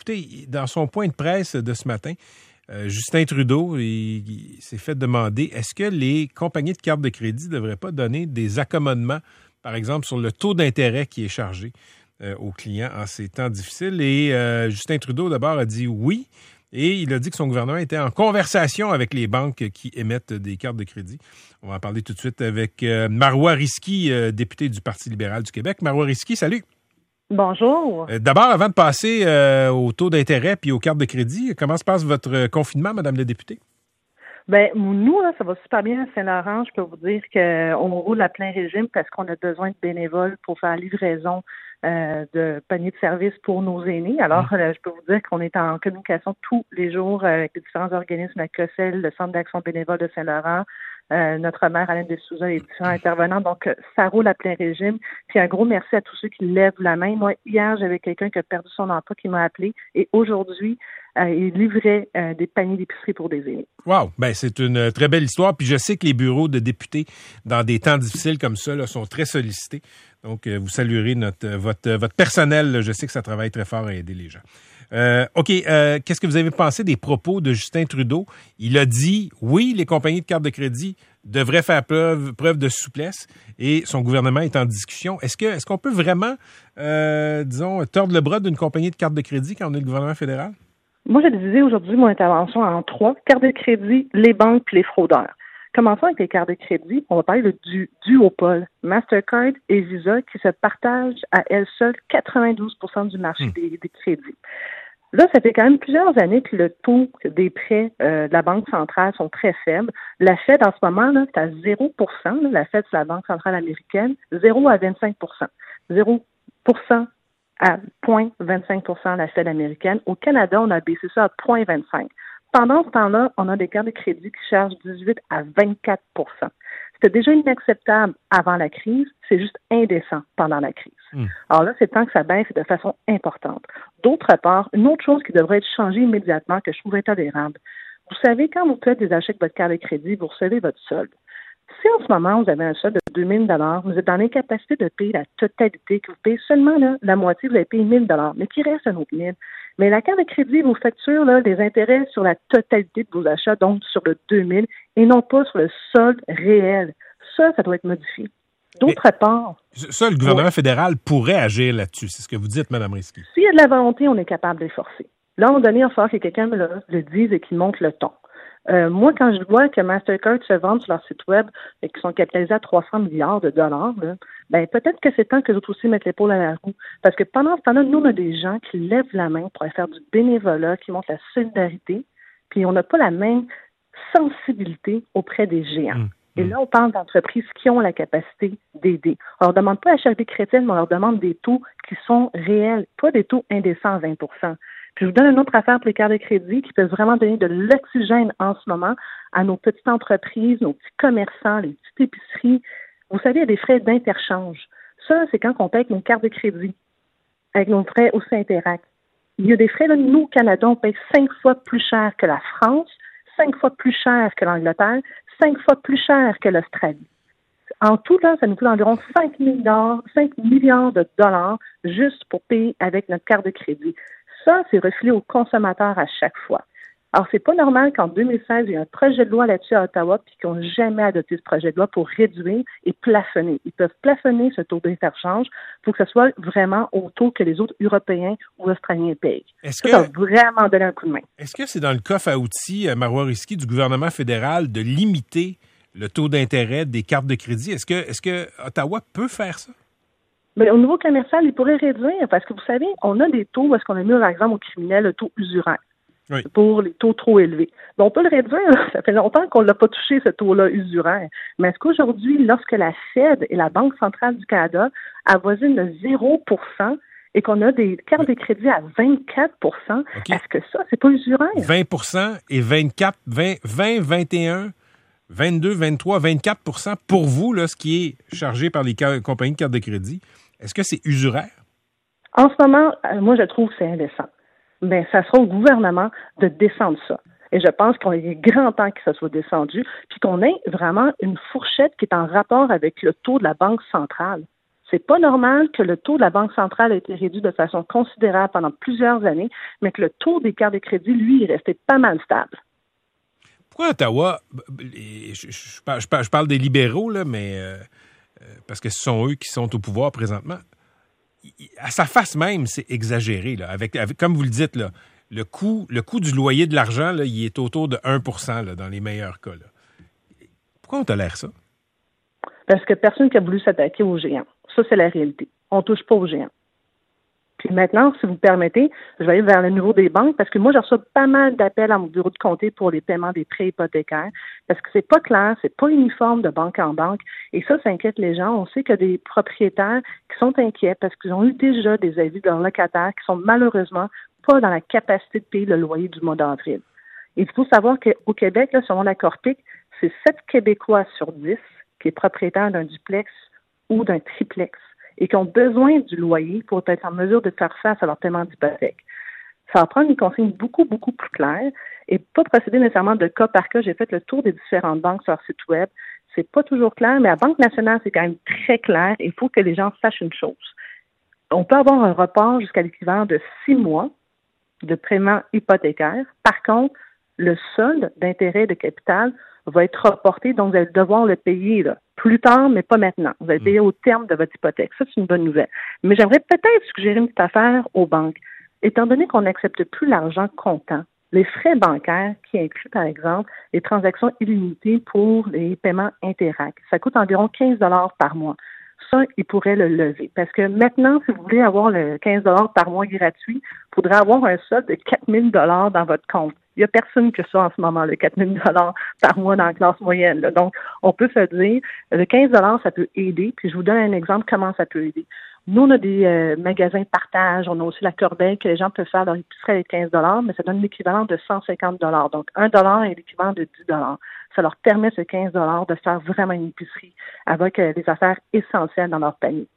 écoutez, dans son point de presse de ce matin, Justin Trudeau il s'est fait demander est-ce que les compagnies de cartes de crédit ne devraient pas donner des accommodements, par exemple, sur le taux d'intérêt qui est chargé aux clients en ces temps difficiles. Et Justin Trudeau, d'abord, a dit oui. Et il a dit que son gouvernement était en conversation avec les banques qui émettent des cartes de crédit. On va en parler tout de suite avec Marois Risky, député du Parti libéral du Québec. Marois Risky, salut. Bonjour. D'abord, avant de passer au taux d'intérêt puis aux cartes de crédit, comment se passe votre confinement, Madame la députée? Ben nous, là, ça va super bien à Saint-Laurent. Je peux vous dire qu'on roule à plein régime parce qu'on a besoin de bénévoles pour faire livraison de paniers de services pour nos aînés. Alors, je peux vous dire qu'on est en communication tous les jours avec les différents organismes, la COSEL, le Centre d'action bénévole de Saint-Laurent, notre maire Alain Dessouza et les différents intervenants. Donc, ça roule à plein régime. Puis un gros merci à tous ceux qui lèvent la main. Moi, hier, j'avais quelqu'un qui a perdu son emploi qui m'a appelé et aujourd'hui, il livrait des paniers d'épicerie pour des aînés. Wow! Ben, c'est une très belle histoire. Puis je sais que les bureaux de députés, dans des temps difficiles comme ça, là, sont très sollicités. Donc, vous saluerez votre personnel. Là. Je sais que ça travaille très fort à aider les gens. OK. Qu'est-ce que vous avez pensé des propos de Justin Trudeau? Il a dit, oui, les compagnies de cartes de crédit devraient faire preuve de souplesse et son gouvernement est en discussion. Est-ce qu'on peut vraiment, tordre le bras d'une compagnie de cartes de crédit quand on est le gouvernement fédéral? Moi, j'ai divisé aujourd'hui mon intervention en 3. Cartes de crédit, les banques puis les fraudeurs. Commençons avec les cartes de crédit. On va parler du duopole, Mastercard et Visa, qui se partagent à elles seules 92% du marché des crédits. Là, ça fait quand même plusieurs années que le taux des prêts de la Banque centrale sont très faibles. La Fed, en ce moment, là, c'est à 0%. Là, la Fed, c'est la Banque centrale américaine, 0 à 25%. 0% à 0,25% la Fed américaine. Au Canada, on a baissé ça à 0,25%. Pendant ce temps-là, on a des cartes de crédit qui chargent 18 à 24%. C'était déjà inacceptable avant la crise, c'est juste indécent pendant la crise. Alors là, c'est le temps que ça baisse de façon importante. D'autre part, une autre chose qui devrait être changée immédiatement, que je trouve intolérable. Vous savez, quand vous faites des achats avec votre carte de crédit, vous recevez votre solde. Si en ce moment, vous avez un solde de 2 000 $, vous êtes dans l'incapacité de payer la totalité, que vous payez seulement là, la moitié, vous avez payé 1 000 $, mais qu'il reste un autre 1 000 $. Mais la carte de crédit vous facture là, des intérêts sur la totalité de vos achats, donc sur le 2 000 et non pas sur le solde réel. Ça doit être modifié. D'autre part... Ça, le gouvernement fédéral pourrait agir là-dessus. C'est ce que vous dites, Mme Risky. S'il y a de la volonté, on est capable de les forcer. Là, à un moment donné, il va falloir que quelqu'un le dise et qu'il monte le ton. Moi, quand je vois que Mastercard se vend sur leur site web et qu'ils sont capitalisés à 300 milliards de dollars, là, ben peut-être que c'est temps que les autres aussi mettent l'épaule à la roue. Parce que pendant ce temps-là, nous, on a des gens qui lèvent la main pour aller faire du bénévolat, qui montrent la solidarité, puis on n'a pas la même sensibilité auprès des géants. Et là, on parle d'entreprises qui ont la capacité d'aider. On leur demande pas la charité chrétienne, mais on leur demande des taux qui sont réels, pas des taux indécents à 20%. Puis je vous donne une autre affaire pour les cartes de crédit qui peut vraiment donner de l'oxygène en ce moment à nos petites entreprises, nos petits commerçants, les petites épiceries. Vous savez, il y a des frais d'interchange. Ça, c'est quand on paye avec nos cartes de crédit, avec nos frais aussi Interact. Il y a des frais, là, nous, au Canada, on paye 5 fois plus cher que la France, 5 fois plus cher que l'Angleterre, 5 fois plus cher que l'Australie. En tout, là, ça nous coûte environ 5 milliards de dollars juste pour payer avec notre carte de crédit. Ça, c'est refilé aux consommateurs à chaque fois. Alors, c'est pas normal qu'en 2016, il y ait un projet de loi là-dessus à Ottawa puis qu'ils n'ont jamais adopté ce projet de loi pour réduire et plafonner. Ils peuvent plafonner ce taux d'interchange pour que ce soit vraiment au taux que les autres Européens ou Australiens payent. Ça va vraiment donner un coup de main. Est-ce que c'est dans le coffre à outils, Marois Risky, du gouvernement fédéral de limiter le taux d'intérêt des cartes de crédit? Est-ce que Ottawa peut faire ça? Mais au niveau commercial, il pourrait réduire parce que vous savez, on a des taux où est-ce qu'on a mis, par exemple, aux criminels, le taux usuraire. Oui. Pour les taux trop élevés. Donc, on peut le réduire. Ça fait longtemps qu'on ne l'a pas touché, ce taux-là usuraire. Mais est-ce qu'aujourd'hui, lorsque la Fed et la Banque centrale du Canada avoisinent le 0% et qu'on a des cartes de crédit à 24%, est-ce que ça, c'est pas usuraire? 20% et 24, 20, 21, 22, 23, 24% pour vous, là, ce qui est chargé par les compagnies de cartes de crédit. Est-ce que c'est usuraire? En ce moment, moi, je trouve que c'est indécent. Ben, ça sera au gouvernement de descendre ça. Et je pense qu'il est grand temps que ça soit descendu, puis qu'on ait vraiment une fourchette qui est en rapport avec le taux de la Banque centrale. C'est pas normal que le taux de la Banque centrale ait été réduit de façon considérable pendant plusieurs années, mais que le taux des cartes de crédit, lui, est resté pas mal stable. Pourquoi Ottawa, je parle des libéraux, là, mais parce que ce sont eux qui sont au pouvoir présentement, à sa face même, c'est exagéré. Là, avec, comme vous le dites, là, le coût du loyer de l'argent, là, il est autour de 1% là, dans les meilleurs cas. Là. Pourquoi on tolère ça? Parce que personne qui a voulu s'attaquer aux géants. Ça, c'est la réalité. On ne touche pas aux géants. Puis maintenant, si vous me permettez, je vais aller vers le niveau des banques parce que moi, je reçois pas mal d'appels à mon bureau de comté pour les paiements des prêts hypothécaires parce que c'est pas clair, c'est pas uniforme de banque en banque et ça inquiète les gens. On sait qu'il y a des propriétaires qui sont inquiets parce qu'ils ont eu déjà des avis de leurs locataires qui sont malheureusement pas dans la capacité de payer le loyer du mois d'avril. Et il faut savoir qu'au Québec, là, selon la Corpic, c'est 7 Québécois sur 10 qui est propriétaire d'un duplex ou d'un triplex et qui ont besoin du loyer pour être en mesure de faire face à leur paiement d'hypothèque. Ça va prendre une consigne beaucoup, beaucoup plus claire et pas procéder nécessairement de cas par cas. J'ai fait le tour des différentes banques sur leur site web. C'est pas toujours clair, mais à Banque nationale, c'est quand même très clair. Il faut que les gens sachent une chose. On peut avoir un report jusqu'à l'équivalent de 6 mois de paiement hypothécaire. Par contre, le solde d'intérêt de capital va être reporté, donc vous allez devoir le payer là, plus tard, mais pas maintenant. Vous allez payer au terme de votre hypothèque. Ça, c'est une bonne nouvelle. Mais j'aimerais peut-être suggérer une petite affaire aux banques. Étant donné qu'on n'accepte plus l'argent comptant, les frais bancaires qui incluent, par exemple, les transactions illimitées pour les paiements Interac, ça coûte environ 15 $ par mois. Ça, ils pourraient le lever. Parce que maintenant, si vous voulez avoir le 15 $ par mois gratuit, il faudrait avoir un solde de 4 000 $ dans votre compte. Il n'y a personne que ça en ce moment, le 4 000 $ par mois dans la classe moyenne. Là. Donc, on peut se dire, le 15 $, ça peut aider. Puis, je vous donne un exemple comment ça peut aider. Nous, on a des magasins de partage. On a aussi la corbeille que les gens peuvent faire leur épicerie avec 15 $, mais ça donne l'équivalent de 150 $. Donc, 1 $ est l'équivalent de 10 $. Ça leur permet, ce 15 $ de faire vraiment une épicerie avec des affaires essentielles dans leur panier.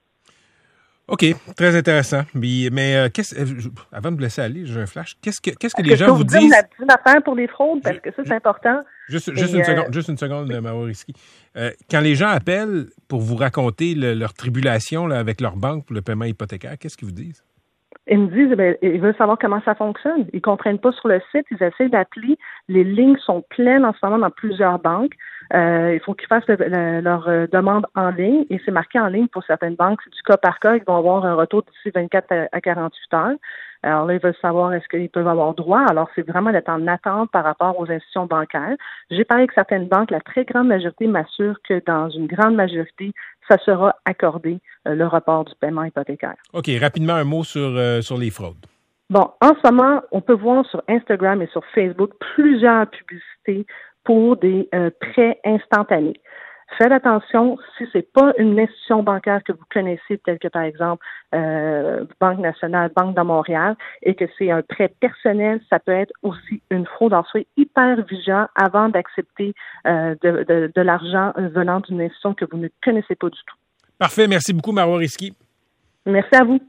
OK, très intéressant. Mais avant de me laisser aller, j'ai un flash. Qu'est-ce que les gens vous disent? La petite affaire pour les fraudes, parce que ça, c'est important. Juste une seconde, Marois Risky. Quand les gens appellent pour vous raconter leur tribulation là, avec leur banque pour le paiement hypothécaire, qu'est-ce qu'ils vous disent? Ils me disent, ils veulent savoir comment ça fonctionne. Ils comprennent pas sur le site, ils essaient d'appeler. Les lignes sont pleines en ce moment dans plusieurs banques. Il faut qu'ils fassent leur demande en ligne et c'est marqué en ligne pour certaines banques. C'est du cas par cas. Ils vont avoir un retour d'ici 24 à 48 heures. Alors là, ils veulent savoir est-ce qu'ils peuvent avoir droit. Alors, c'est vraiment d'être en attente par rapport aux institutions bancaires. J'ai parlé avec certaines banques. La très grande majorité m'assure que dans une grande majorité, ça sera accordé, le report du paiement hypothécaire. OK. Rapidement, un mot sur les fraudes. Bon, en ce moment, on peut voir sur Instagram et sur Facebook plusieurs publicités pour des prêts instantanés. Faites attention, si c'est pas une institution bancaire que vous connaissez, telle que par exemple Banque nationale, Banque de Montréal, et que c'est un prêt personnel, ça peut être aussi une fraude. Alors, soyez hyper vigilant avant d'accepter de l'argent venant d'une institution que vous ne connaissez pas du tout. Parfait. Merci beaucoup, Marois Risky. Merci à vous.